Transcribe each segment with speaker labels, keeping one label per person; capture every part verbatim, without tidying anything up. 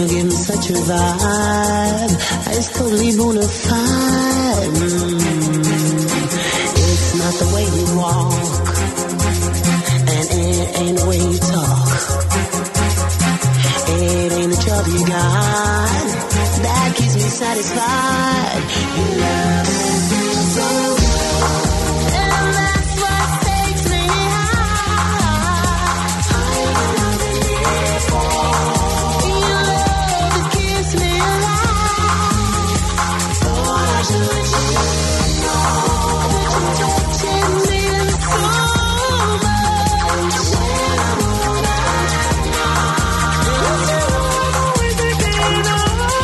Speaker 1: give me such a vibe. It's totally bona fide. Mm. It's not the way you walk, and it ain't the way you talk. It ain't the trouble you got that keeps me satisfied. You love me so well, and that's what takes me high. I ain't nothing here for. You love to kiss me alive. Thought I should let you know that you're touching me so much. When I'm all out tonight, it's you always thinking of.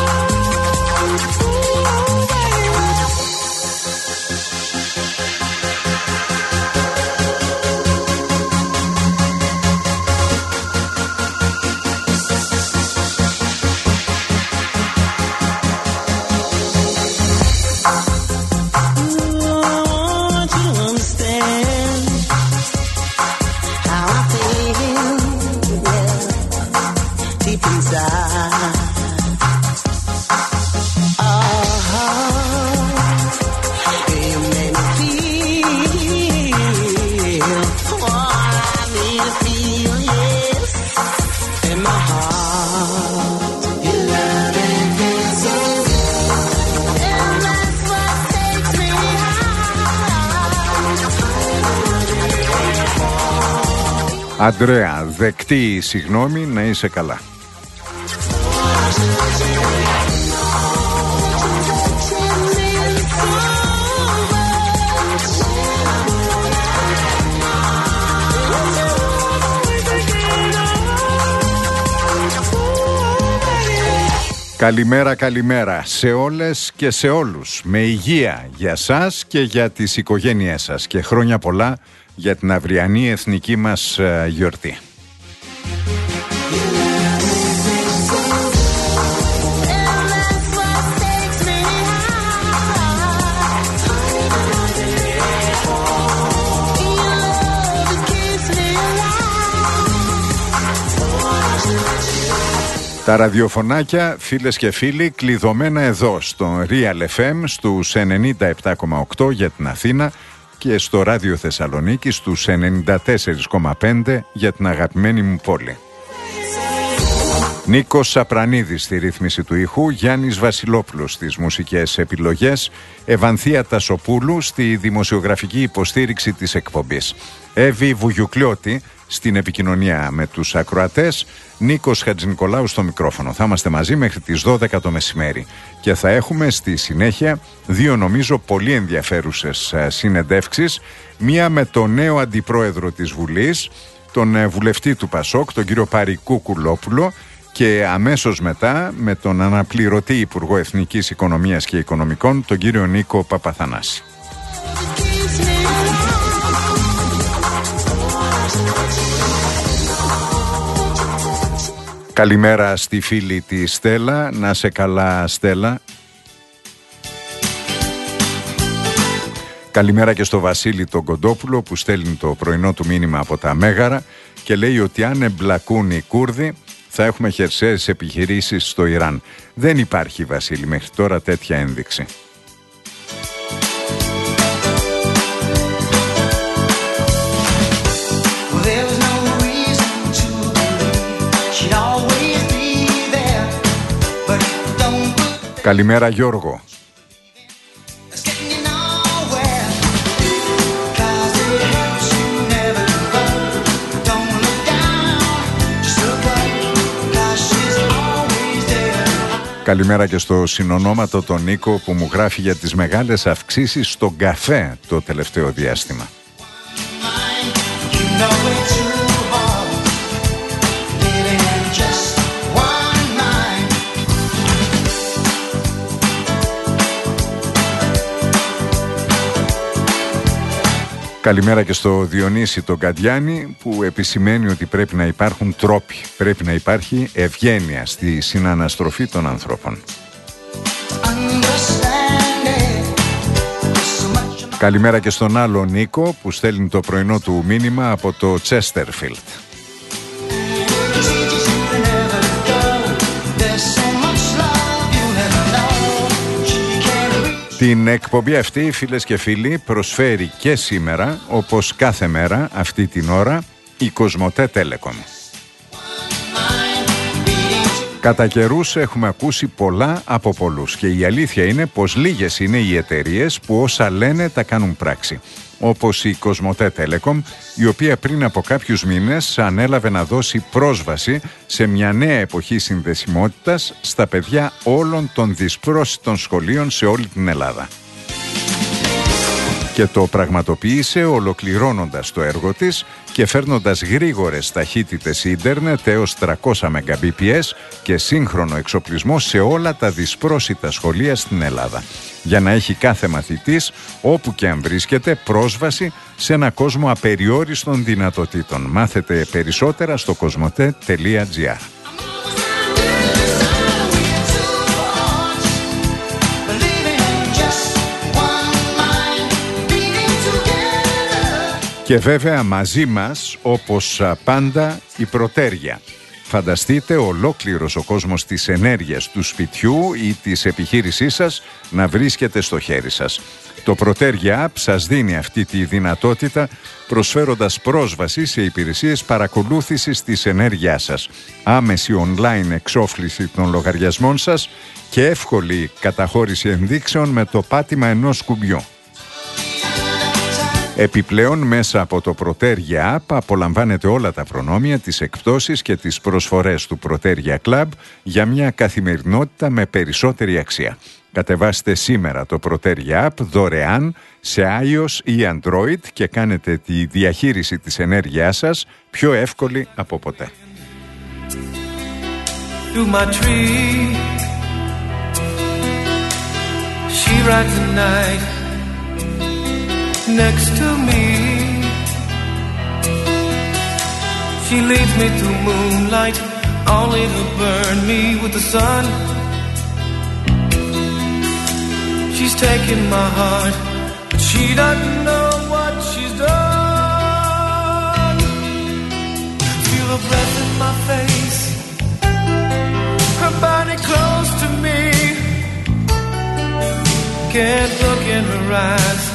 Speaker 2: Αντρέα, δεκτή συγγνώμη, να είσαι καλά. Καλημέρα, καλημέρα σε όλες και σε όλους. Με υγεία για σας και για τις οικογένειές σας και χρόνια πολλά για την αυριανή εθνική μας γιορτή. Τα ραδιοφωνάκια, φίλες και φίλοι, κλειδωμένα εδώ στο Real εφ εμ στους ενενήντα επτά κόμμα οκτώ για την Αθήνα και στο Ράδιο Θεσσαλονίκη στους ενενήντα τέσσερα κόμμα πέντε για την αγαπημένη μου πόλη. Νίκος Σαπρανίδης στη ρύθμιση του ήχου, Γιάννης Βασιλόπουλος στις μουσικές επιλογές, Ευανθία Τασοπούλου στη δημοσιογραφική υποστήριξη της εκπομπής, Εύη Βουγιουκλιώτη στην επικοινωνία με τους ακροατές, Νίκος Χατζηνικολάου στο μικρόφωνο. Θα είμαστε μαζί μέχρι τις δώδεκα το μεσημέρι και θα έχουμε στη συνέχεια δύο νομίζω πολύ ενδιαφέρουσες συνεντεύξεις. Μία με τον νέο αντιπρόεδρο της Βουλής, τον βουλευτή του Πασόκ, τον κύριο Παρικού Κουλόπουλο, και αμέσως μετά με τον αναπληρωτή Υπουργό Εθνικής Οικονομίας και Οικονομικών, τον κύριο Νίκο Παπαθανάση. Καλημέρα στη φίλη τη Στέλλα. Να σε καλά, Στέλλα. Καλημέρα και στο Βασίλη τον Κοντόπουλο που στέλνει το πρωινό του μήνυμα από τα Μέγαρα και λέει ότι αν εμπλακούν οι Κούρδοι θα έχουμε χερσαίες επιχειρήσεις στο Ιράν. Δεν υπάρχει, Βασίλη, μέχρι τώρα τέτοια ένδειξη. Καλημέρα, Γιώργο. Καλημέρα και στο συνονόματο τον Νίκο που μου γράφει για τις μεγάλες αυξήσεις στον καφέ το τελευταίο διάστημα. Καλημέρα και στο Διονύση τον Καντιάνη που επισημαίνει ότι πρέπει να υπάρχουν τρόποι, πρέπει να υπάρχει ευγένεια στη συναναστροφή των ανθρώπων. Καλημέρα και στον άλλο Νίκο που στέλνει το πρωινό του μήνυμα από το Τσέστερφιλτ. Την εκπομπή αυτή, φίλες και φίλοι, προσφέρει και σήμερα, όπως κάθε μέρα αυτή την ώρα, η Κοσμοτέ Telecom. Κατά καιρούς έχουμε ακούσει πολλά από πολλούς και η αλήθεια είναι πως λίγες είναι οι εταιρείες που όσα λένε τα κάνουν πράξη. Όπως η Κοσμοτέ Telecom, η οποία πριν από κάποιους μήνες ανέλαβε να δώσει πρόσβαση σε μια νέα εποχή συνδεσιμότητας στα παιδιά όλων των δυσπρόσιτων σχολείων σε όλη την Ελλάδα. Και το πραγματοποίησε ολοκληρώνοντας το έργο της και φέρνοντας γρήγορες ταχύτητες ίντερνετ έως τριακόσια μεγαμπίπιες και σύγχρονο εξοπλισμό σε όλα τα δυσπρόσιτα σχολεία στην Ελλάδα, για να έχει κάθε μαθητής, όπου και αν βρίσκεται, πρόσβαση σε ένα κόσμο απεριόριστων δυνατοτήτων. Μάθετε περισσότερα στο κοσμοτέ τελεία τζι άρ. Και βέβαια μαζί μας, όπως πάντα, η Πρωτέρια. Φανταστείτε ολόκληρος ο κόσμος της ενέργειας του σπιτιού ή της επιχείρησής σας να βρίσκεται στο χέρι σας. Το Πρωτέρια App σας δίνει αυτή τη δυνατότητα, προσφέροντας πρόσβαση σε υπηρεσίες παρακολούθησης της ενέργειάς σας, άμεση online εξόφληση των λογαριασμών σας και εύκολη καταχώρηση ενδείξεων με το πάτημα ενός κουμπιού. Επιπλέον, μέσα από το Πρωτέρια App απολαμβάνετε όλα τα προνόμια, τις εκπτώσεις και τις προσφορές του Πρωτέρια Club για μια καθημερινότητα με περισσότερη αξία. Κατεβάστε σήμερα το Πρωτέρια App δωρεάν σε iOS ή Android και κάνετε τη διαχείριση της ενέργειάς σας πιο εύκολη από ποτέ.
Speaker 3: Next to me, she leads me to moonlight, only to burn me with the sun. She's taken my heart, but she doesn't know what she's done. Feel her breath in my face, her body close to me. Can't look in her eyes.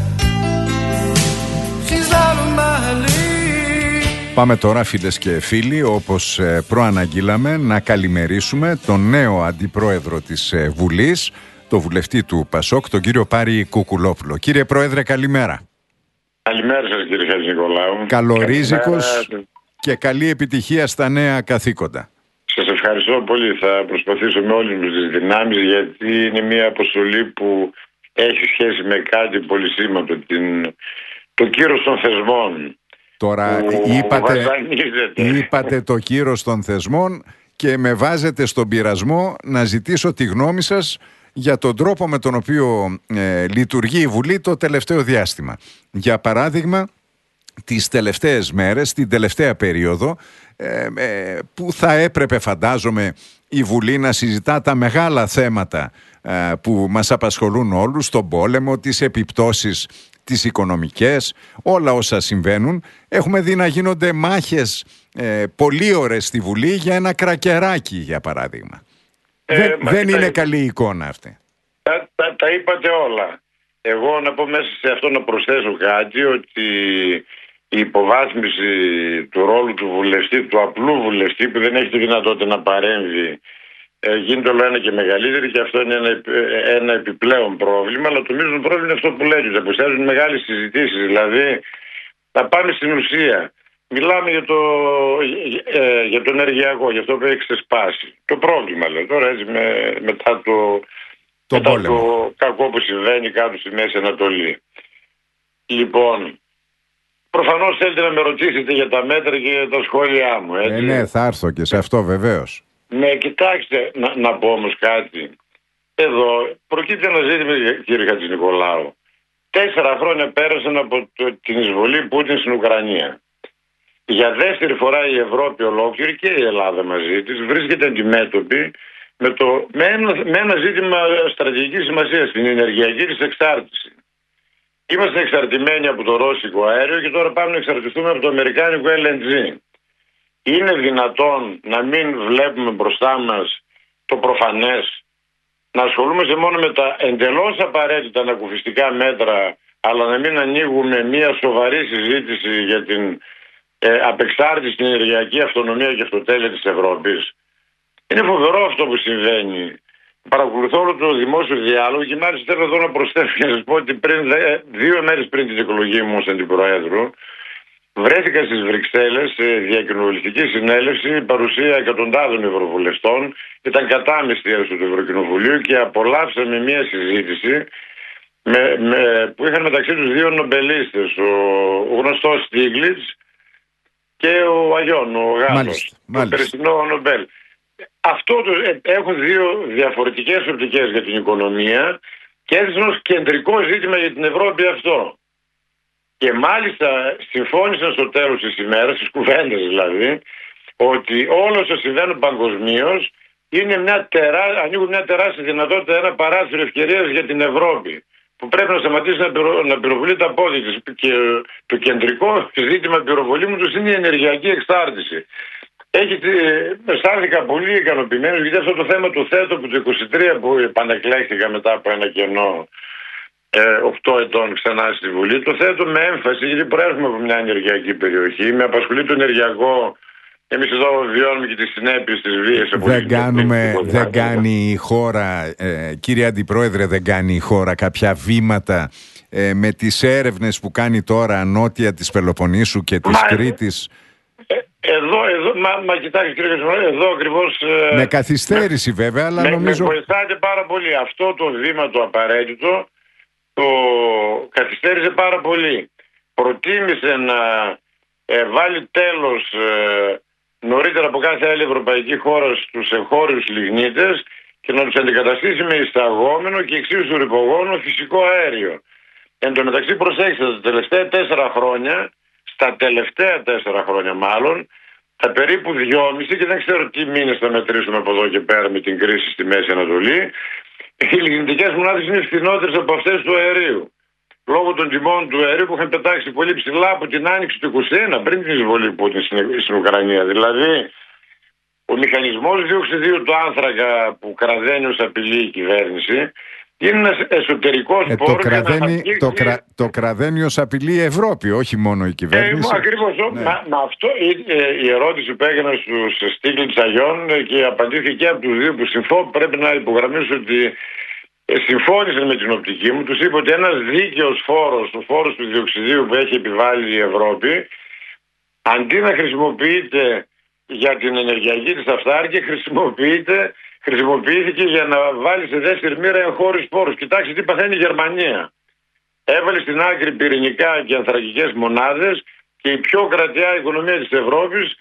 Speaker 2: Πάμε τώρα, φίλες και φίλοι, όπως προαναγγείλαμε, να καλημερίσουμε τον νέο αντιπρόεδρο της Βουλής, το βουλευτή του Πασόκ, τον κύριο Πάρη Κουκουλόπουλο. Κύριε Πρόεδρε, καλημέρα.
Speaker 4: Καλημέρα σας, κύριε Χατζηνικολάου.
Speaker 2: Καλορίζικος και καλή επιτυχία στα νέα καθήκοντα.
Speaker 4: Σας ευχαριστώ πολύ. Θα προσπαθήσω με όλες μου τις δυνάμεις, γιατί είναι μια αποστολή που έχει σχέση με κάτι πολύ σήμαντο, την... το κύρος των θεσμών.
Speaker 2: Τώρα είπατε, είπατε το κύρος των θεσμών και με βάζετε στον πειρασμό να ζητήσω τη γνώμη σας για τον τρόπο με τον οποίο ε, λειτουργεί η Βουλή το τελευταίο διάστημα. Για παράδειγμα, τις τελευταίες μέρες, την τελευταία περίοδο, ε, ε, που θα έπρεπε, φαντάζομαι, η Βουλή να συζητά τα μεγάλα θέματα ε, που μας απασχολούν όλους, τον πόλεμο, τις επιπτώσεις τις οικονομικές, όλα όσα συμβαίνουν. Έχουμε δει να γίνονται μάχες ε, πολύ ώρες στη Βουλή για ένα κρακεράκι, για παράδειγμα. Ε, δεν μα, δεν τα, είναι καλή εικόνα αυτή.
Speaker 4: Τα, τα, τα είπατε όλα. Εγώ να πω μέσα σε αυτό να προσθέσω κάτι, ότι η υποβάθμιση του ρόλου του βουλευτή, του απλού βουλευτή που δεν έχει τη δυνατότητα να παρέμβει, Ε, γίνεται όλο ένα και μεγαλύτερη, και αυτό είναι ένα, ένα επιπλέον πρόβλημα. Αλλά το μείζον πρόβλημα είναι αυτό που λέγεται. Αποστάζουν μεγάλες συζητήσεις. Δηλαδή, να πάμε στην ουσία. Μιλάμε για το, ε, για το ενεργειακό, για αυτό που έχει ξεσπάσει. Το πρόβλημα, λέω τώρα, έτσι, με, μετά, το,
Speaker 2: το,
Speaker 4: μετά το κακό που συμβαίνει κάτω στη Μέση Ανατολή. Λοιπόν, προφανώς θέλετε να με ρωτήσετε για τα μέτρα και για τα σχόλιά μου. Έτσι.
Speaker 2: Ε, ναι, θα έρθω και σε αυτό βεβαίως. Ναι,
Speaker 4: κοιτάξτε, να, να πω όμως κάτι. Εδώ προκύπτει ένα ζήτημα, κύριε Χατζηνικολάου. Τέσσερα χρόνια πέρασαν από το, την εισβολή Πούτιν στην Ουκρανία. Για δεύτερη φορά η Ευρώπη ολόκληρη και η Ελλάδα μαζί της βρίσκεται αντιμέτωπη με, το, με, ένα, με ένα ζήτημα στρατηγικής σημασίας, την ενεργειακή της εξάρτηση. Είμαστε εξαρτημένοι από το ρώσικο αέριο και τώρα πάμε να εξαρτηθούμε από το αμερικάνικο ελ εν τζι. Είναι δυνατόν να μην βλέπουμε μπροστά μας το προφανές, να ασχολούμαστε μόνο με τα εντελώς απαραίτητα ανακουφιστικά μέτρα, αλλά να μην ανοίγουμε μια σοβαρή συζήτηση για την ε, απεξάρτηση, την ενεργειακή αυτονομία και αυτοτέλεια της Ευρώπης. Είναι φοβερό αυτό που συμβαίνει. Παρακολουθώ όλο το δημόσιο διάλογο και μάλιστα θέλω εδώ να προσθέσω και να σας πω ότι πριν, δύο μέρες πριν την εκλογή μου ως αντιπροέδρου, βρέθηκα στις Βρυξέλλες σε διακοινοβουλευτική συνέλευση, παρουσία εκατοντάδων ευρωβουλευτών. Ήταν κατάμεστη έστω του Ευρωκοινοβουλίου και απολαύσαμε μια συζήτηση με, με, που είχαν μεταξύ τους δύο νομπελίστες, ο, ο γνωστός Στίγλιτς και ο Αγιών, ο Γάλλος, το περσινό Νομπέλ. Αυτό το, ε, έχουν δύο διαφορετικές οπτικές για την οικονομία και έδειξαν ως κεντρικό ζήτημα για την Ευρώπη αυτό. Και μάλιστα συμφώνησαν στο τέλος της ημέρας, στις κουβέντες δηλαδή, ότι όλα όσα συμβαίνουν παγκοσμίως είναι μια τερά... ανοίγουν μια τεράστια δυνατότητα, ένα παράθυρο ευκαιρίας για την Ευρώπη, που πρέπει να σταματήσει να, πυρο... να πυροβολεί τα πόδια της. Και το κεντρικό ζήτημα πυροβολήμου τους είναι η ενεργειακή εξάρτηση. Έχει... Αισθάνθηκα πολύ ικανοποιημένος, γιατί αυτό το θέμα του θέτω που το είκοσι τρία που επανεκλέχθηκα μετά από ένα κενό οκτώ ετών ξανά στη Βουλή, το θέτω με έμφαση, γιατί προέρχομαι από μια ενεργειακή περιοχή, με απασχολεί το ενεργειακό. Εμείς εδώ βιώνουμε και τις συνέπειες της βίας.
Speaker 2: Δεν, κάνουμε, δεν κάνει η χώρα, ε, κύριε Αντιπρόεδρε, δεν κάνει η χώρα κάποια βήματα ε, με τις έρευνες που κάνει τώρα νότια της Πελοποννήσου και της μα, Κρήτης.
Speaker 4: Ε, εδώ, εδώ, μα, μα κοιτάξτε κύριε Κασμαρή, εδώ ακριβώς... Ε,
Speaker 2: με καθυστέρηση με, βέβαια, αλλά
Speaker 4: με,
Speaker 2: νομίζω...
Speaker 4: Με βοηθάτε πάρα πολύ. Αυτό το βήμα το απαραίτητο το καθυστέρησε πάρα πολύ. Προτίμησε να ε, βάλει τέλος ε, νωρίτερα από κάθε άλλη ευρωπαϊκή χώρα στους εγχώριους λιγνίτες και να τους αντικαταστήσει με εισαγόμενο και εξίσου ρηπογόνο φυσικό αέριο. Εν τω μεταξύ, προσέξτε, τα τελευταία τέσσερα χρόνια, στα τελευταία τέσσερα χρόνια μάλλον, τα περίπου δυόμιση, και δεν ξέρω τι μήνες θα μετρήσουμε από εδώ και πέρα με την κρίση στη Μέση Ανατολή, οι λιγνητικές μονάδες είναι φθηνότερες από αυτές του αερίου. Λόγω των τιμών του αερίου που είχαν πετάξει πολύ ψηλά από την άνοιξη του είκοσι ένα, πριν την εισβολή Πούτιν στην Ουκρανία. Δηλαδή, ο μηχανισμός διοξιδίου του άνθρακα που κραδένει ως απειλή η κυβέρνηση είναι ένας εσωτερικός
Speaker 2: ε,
Speaker 4: πόρος.
Speaker 2: Το κραδένει, το, κρα, το κραδένει ως απειλή η Ευρώπη, όχι μόνο η κυβέρνηση.
Speaker 4: Ε, ακριβώς. Ναι. Μα, μα αυτό η, η ερώτηση που έκανα στους Στίγλιτς Αγιών και απαντήθηκε από τους δύο που συμφώ, πρέπει να υπογραμμίσω ότι συμφώνησαν με την οπτική μου. Τους είπα ότι ένας δίκαιος φόρος, ο φόρος του διοξιδίου που έχει επιβάλει η Ευρώπη, αντί να χρησιμοποιείται για την ενεργειακή της αυτάρκεια, χρησιμοποιείται, χρησιμοποιήθηκε για να βάλει σε δεύτερη μοίρα εγχώριους πόρους. Κοιτάξτε τι παθαίνει η Γερμανία. Έβαλε στην άκρη πυρηνικά και ανθρακικές μονάδες και η πιο κρατιά οικονομία της Ευρώπης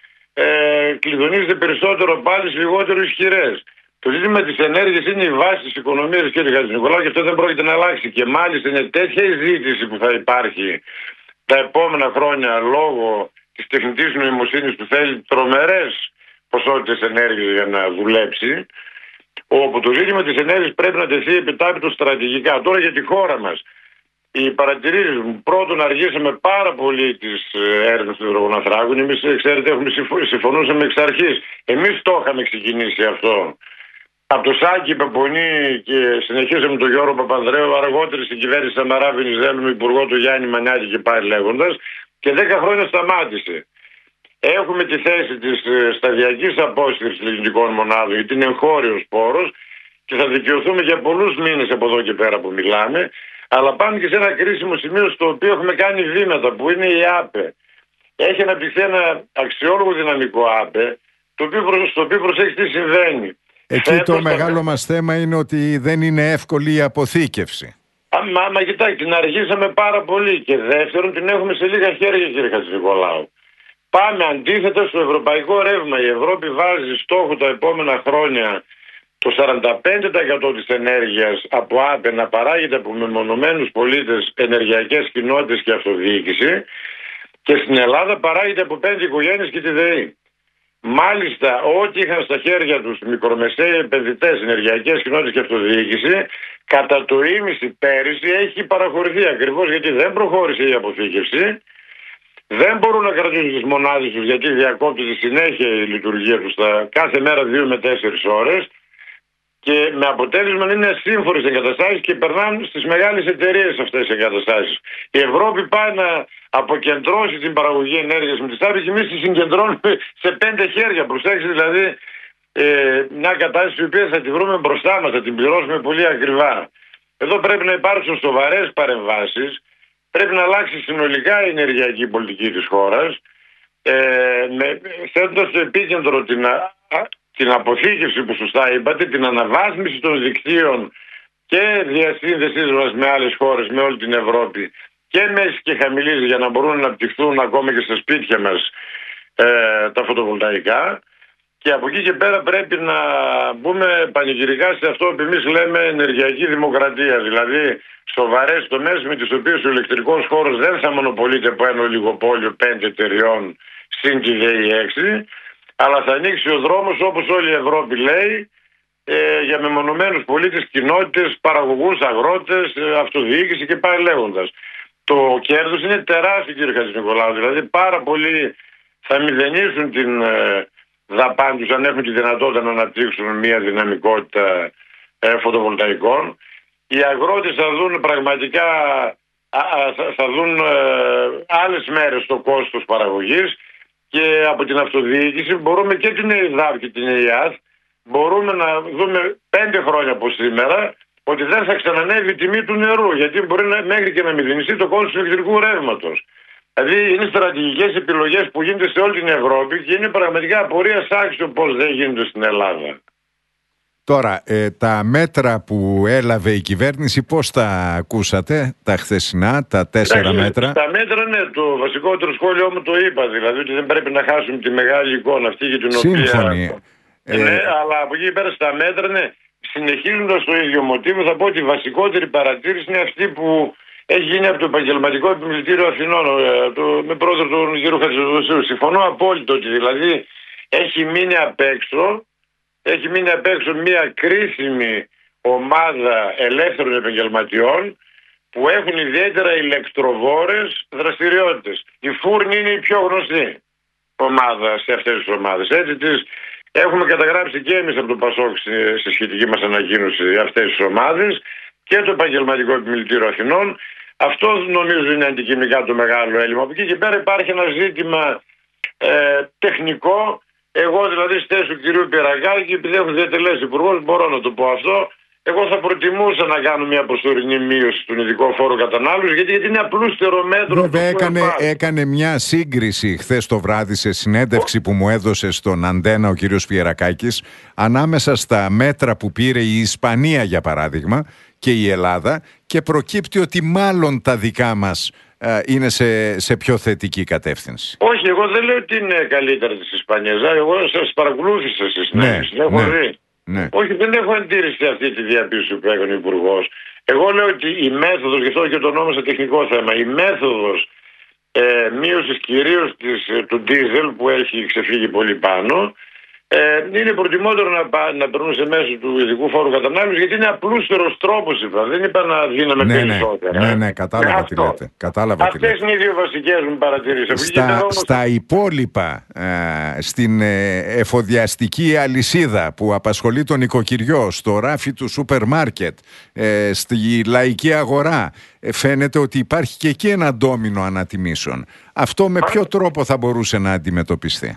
Speaker 4: ε, κλειδονίζεται περισσότερο πάλι σε λιγότερο ισχυρές. Το ζήτημα της ενέργειας είναι η βάση της οικονομίας, κύριε Χατζηνικολάου, και αυτό δεν πρόκειται να αλλάξει. Και μάλιστα είναι τέτοια η ζήτηση που θα υπάρχει τα επόμενα χρόνια λόγω της τεχνητής νοημοσύνης που θέλει τρομερές ποσότητες ενέργειας για να δουλέψει, όπου το ζήτημα της ενέργειας πρέπει να τεθεί επιτάπητο στρατηγικά. Τώρα για τη χώρα μας, οι παρατηρήσεις μου, πρώτον, αργήσαμε πάρα πολύ τις έρευνες του υδρογοναθράκου. Εμείς, ξέρετε, έχουμε συμφωνούσαμε εξ αρχής. Εμείς το είχαμε ξεκινήσει αυτό. Από το Σάκη Πεπονή και συνεχίσαμε τον Γιώργο Παπανδρέου, αργότερα στην κυβέρνηση Σαμαρά Βενιζέλου με υπουργό του Γιάννη Μανιάκη και πάλι λέγοντας, και δέκα χρόνια σταμάτησε. Έχουμε τη θέση της σταδιακής απόσυρσης λιγνητικών μονάδων, γιατί είναι εγχώριος πόρος και θα δικαιωθούμε για πολλούς μήνες από εδώ και πέρα που μιλάμε, αλλά πάμε και σε ένα κρίσιμο σημείο στο οποίο έχουμε κάνει βήματα, που είναι η ΑΠΕ. Έχει αναπτυχθεί ένα αξιόλογο δυναμικό ΑΠΕ, το οποίο, στο οποίο προσέξει τι συμβαίνει.
Speaker 2: Εκεί Φέτος, το μεγάλο θα... μας θέμα είναι ότι δεν είναι εύκολη η αποθήκευση.
Speaker 4: Α, μα, μα κοιτάξτε, την αργήσαμε πάρα πολύ. Και δεύτερον, την έχουμε σε λίγα χέρια, κύριε Χατζηνικολάου. Πάμε αντίθετα στο ευρωπαϊκό ρεύμα. Η Ευρώπη βάζει στόχο τα επόμενα χρόνια το σαράντα πέντε τοις εκατό της ενέργειας από ΑΠΕ να παράγεται από μεμονωμένους πολίτες, ενεργειακές κοινότητες και αυτοδιοίκηση. Και στην Ελλάδα παράγεται από πέντε οικογένειες και τη ΔΕΗ. Μάλιστα, ό,τι είχαν στα χέρια τους μικρομεσαίοι επενδυτές, ενεργειακές κοινότητες και αυτοδιοίκηση, κατά το ίμιση πέρυσι έχει παραχωρηθεί, ακριβώς γιατί δεν προχώρησε η αποθήκευση, δεν μπορούν να κρατήσουν τις μονάδες τους γιατί διακόπτει τη συνέχεια η λειτουργία τους τα κάθε μέρα δύο με τέσσερις ώρες, και με αποτέλεσμα να είναι ασύμφορες εγκαταστάσεις και περνάνε στις μεγάλες εταιρείες αυτές οι εγκαταστάσεις. Η Ευρώπη πάει να αποκεντρώσει την παραγωγή ενέργειας με τις τάπες και εμείς τη συγκεντρώνουμε σε πέντε χέρια. Προσέξτε δηλαδή ε, μια κατάσταση η οποία θα τη βρούμε μπροστά μας, θα την πληρώσουμε πολύ ακριβά. Εδώ πρέπει να υπάρξουν σοβαρές παρεμβάσεις, πρέπει να αλλάξει συνολικά η ενεργειακή πολιτική της χώρας, ε, θέτοντας στο επίκεντρο την, α, την αποθήκευση που σωστά είπατε, την αναβάθμιση των δικτύων και διασύνδεσης μας με άλλες χώρες, με όλη την Ευρώπη και μέση και χαμηλής για να μπορούν να αναπτυχθούν ακόμα και στα σπίτια μας ε, τα φωτοβολταϊκά. Και από εκεί και πέρα πρέπει να μπούμε πανηγυρικά σε αυτό που εμείς λέμε ενεργειακή δημοκρατία. Δηλαδή σοβαρές τομές με τις οποίες ο ηλεκτρικός χώρος δεν θα μονοπολείται από ένα ολιγοπόλιο πέντε εταιριών συν τη ΔΕΗ έξι, αλλά θα ανοίξει ο δρόμος όπως όλη η Ευρώπη λέει ε, για μεμονωμένους πολίτες, κοινότητες, παραγωγούς, αγρότες, ε, αυτοδιοίκηση και πάει λέγοντας. Το κέρδος είναι τεράστιο κύριε Χατζηνικολάου, δηλαδή πάρα πολλοί θα μηδενίσουν την ε, δαπάνη τους αν έχουν τη δυνατότητα να αναπτύξουν μια δυναμικότητα ε, φωτοβολταϊκών. Οι αγρότες θα δουν πραγματικά α, θα, θα δουν ε, άλλες μέρες το κόστος παραγωγής και από την αυτοδιοίκηση μπορούμε και την ΕΙΔΑΠ και την ΕΙΑΘ μπορούμε να δούμε πέντε χρόνια από σήμερα ότι δεν θα ξανανεύει η τιμή του νερού, γιατί μπορεί να, μέχρι και να μηδενιστεί το κόστος του ηλεκτρικού ρεύματος. Δηλαδή είναι στρατηγικές επιλογές που γίνονται σε όλη την Ευρώπη και είναι πραγματικά απορίας άξιο πώς δεν γίνονται στην Ελλάδα.
Speaker 2: Τώρα, ε, τα μέτρα που έλαβε η κυβέρνηση, πώς τα ακούσατε, τα χθεσινά, τα τέσσερα
Speaker 4: Άχι,
Speaker 2: μέτρα?
Speaker 4: Τα μέτρα, ναι, το βασικότερο σχόλιο μου το είπα, δηλαδή ότι δεν πρέπει να χάσουμε τη μεγάλη εικόνα αυτή για την
Speaker 2: Σύμφωνη.
Speaker 4: οποία... Ε, ναι, ε... αλλά από εκεί πέρα στα μέτρα, ναι, συνεχίζοντας το ίδιο μοτίβο, θα πω ότι η βασικότερη παρατήρηση είναι αυτή που έχει γίνει από το Επαγγελματικό Επιμελητήριο Αθηνών, το, με πρόεδρο του κ. Χατζηδοσίου. Συμφωνώ απόλυτα ότι δηλαδή έχει μείνει απ' έξω, έχει μείνει απ' έξω μια κρίσιμη ομάδα ελεύθερων επαγγελματιών που έχουν ιδιαίτερα ηλεκτροβόρες δραστηριότητες. Η Φούρνη είναι η πιο γνωστή ομάδα σε αυτές τις ομάδες. Έτσι τις έχουμε καταγράψει και εμείς από το ΠΑΣΟΚ στη σχετική μας ανακοίνωση αυτές τις ομάδες και το Επαγγελματικό Επιμελητήριο Αθηνών. Αυτό νομίζω είναι αντικειμενικά το μεγάλο έλλειμμα. Από εκεί και πέρα υπάρχει ένα ζήτημα ε, τεχνικό. Εγώ δηλαδή στη θέση του κυρίου Πιερακάκη, επειδή έχω διατελέσει υπουργός, μπορώ να το πω αυτό. Εγώ θα προτιμούσα να κάνω μια προσωρινή μείωση του ειδικού φόρου κατανάλωσης, γιατί, γιατί είναι απλούστερο μέτρο.
Speaker 2: Βέβαια, έκανε, έκανε μια σύγκριση χθες το βράδυ σε συνέντευξη που μου έδωσε στον Αντένα ο κύριος Πιερακάκης ανάμεσα στα μέτρα που πήρε η Ισπανία, για παράδειγμα, και η Ελλάδα, και προκύπτει ότι μάλλον τα δικά μας ε, είναι σε, σε πιο θετική κατεύθυνση.
Speaker 4: Όχι, εγώ δεν λέω ότι είναι καλύτερα της Ισπανίας. Εγώ σας παρακολούθησα στις συνέντευξεις.
Speaker 2: Ναι,
Speaker 4: έχω
Speaker 2: ναι,
Speaker 4: δει.
Speaker 2: ναι.
Speaker 4: Όχι, δεν έχω αντίρρηση αυτή τη διαπίστωση που έκανε ο Υπουργός. Εγώ λέω ότι η μέθοδος, γι' αυτό και το ονόμασα τεχνικό θέμα, η μέθοδος ε, μείωσης κυρίως της, του ντίζελ που έχει ξεφύγει πολύ πάνω, Ε, είναι προτιμότερο να, πά, να περνούν σε μέσω του ειδικού φόρου κατανάλωσης, γιατί είναι απλούστερος τρόπος, είπα. Δεν είπα να δίναμε
Speaker 2: ναι,
Speaker 4: περισσότερα.
Speaker 2: Ναι, ναι, ναι, κατάλαβα τι λέτε. Κατάλαβα τι λέτε.
Speaker 4: Αυτές είναι οι δύο βασικές μου παρατηρήσεις.
Speaker 2: Στα, όμως... στα υπόλοιπα, ε, στην ε, εφοδιαστική αλυσίδα που απασχολεί τον νοικοκυριό, στο ράφι του σούπερ μάρκετ, ε, στη λαϊκή αγορά, ε, φαίνεται ότι υπάρχει και εκεί ένα ντόμινο ανατιμήσεων. Αυτό με ποιο τρόπο θα μπορούσε να αντιμετωπιστεί?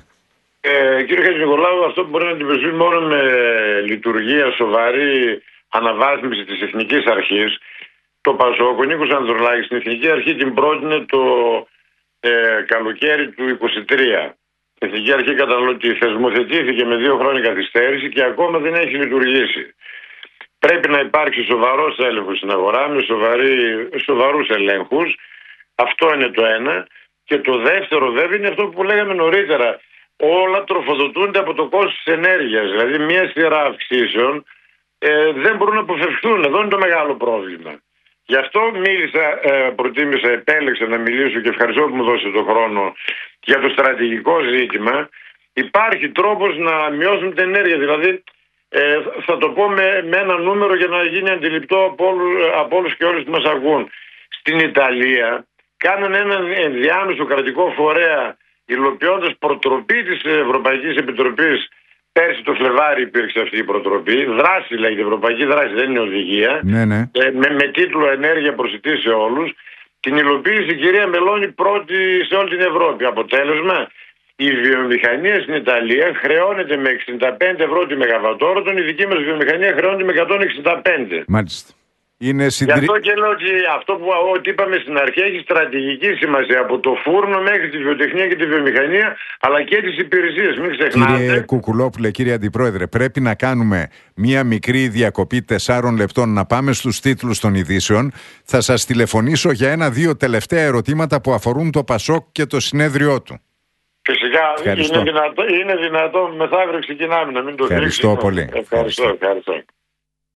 Speaker 4: Ε, κύριε Χατζηνικολάου, αυτό που μπορεί να αντιμετωπιστεί μόνο με λειτουργία, σοβαρή αναβάθμιση της Εθνικής Αρχής. Το ΠΑΣΟΚ, ο Νίκος Ανδρουλάκης, στην Εθνική Αρχή την πρότεινε το ε, καλοκαίρι του είκοσι τρία. Η Εθνική Αρχή Καταναλωτή θεσμοθετήθηκε με δύο χρόνια καθυστέρηση και ακόμα δεν έχει λειτουργήσει. Πρέπει να υπάρξει σοβαρός έλεγχος στην αγορά με σοβαρή, σοβαρούς ελέγχους. Αυτό είναι το ένα. Και το δεύτερο βέβαια είναι αυτό που λέγαμε νωρίτερα. Όλα τροφοδοτούνται από το κόστος της ενέργειας. Δηλαδή μια σειρά αυξήσεων ε, δεν μπορούν να αποφευχθούν. Εδώ είναι το μεγάλο πρόβλημα. Γι' αυτό μίλησα, ε, προτίμησα, επέλεξα να μιλήσω και ευχαριστώ που μου δώσετε τον χρόνο για το στρατηγικό ζήτημα. Υπάρχει τρόπος να μειώσουμε την ενέργεια. Δηλαδή ε, θα το πω με, με ένα νούμερο για να γίνει αντιληπτό από, όλου, από όλους και όλους που μας ακούν. Στην Ιταλία κάνανε έναν ενδιάμεσο κρατικό φορέα, υλοποιώντας προτροπή της Ευρωπαϊκής Επιτροπής Πέρσι το Φλεβάρι υπήρξε αυτή η προτροπή. Δράση λέγεται, ευρωπαϊκή δράση, δεν είναι οδηγία.
Speaker 2: Ναι, ναι.
Speaker 4: Ε, με, με τίτλο Ενέργεια προσιτή σε όλους. Την υλοποίησε η κυρία Μελώνη πρώτη σε όλη την Ευρώπη. Αποτέλεσμα, η βιομηχανία στην Ιταλία χρεώνεται με εξήντα πέντε ευρώ τη μεγαβατόρο, η δική μας βιομηχανία χρεώνεται με εκατόν εξήντα πέντε.
Speaker 2: Μάλιστα. Είναι
Speaker 4: Γι'
Speaker 2: συντρι...
Speaker 4: αυτό και λέω ότι αυτό που ό,τι είπαμε στην αρχή έχει στρατηγική σημασία από το φούρνο μέχρι τη βιοτεχνία και τη βιομηχανία, αλλά και τις υπηρεσίες. Μην ξεχνάτε.
Speaker 2: Κύριε Κουκουλόπουλε, κύριε Αντιπρόεδρε, πρέπει να κάνουμε μία μικρή διακοπή τεσσάρων λεπτών, να πάμε στους τίτλους των ειδήσεων. Θα σας τηλεφωνήσω για ένα-δύο τελευταία ερωτήματα που αφορούν το Πασόκ και το συνέδριό του.
Speaker 4: Φυσικά
Speaker 2: Ευχαριστώ.
Speaker 4: είναι δυνατό, είναι δυνατό, μεθαύριο ξεκινάμε, να μην το
Speaker 2: Ευχαριστώ
Speaker 4: κρύψουμε.
Speaker 2: πολύ.
Speaker 4: Ευχαριστώ, ευχαριστώ.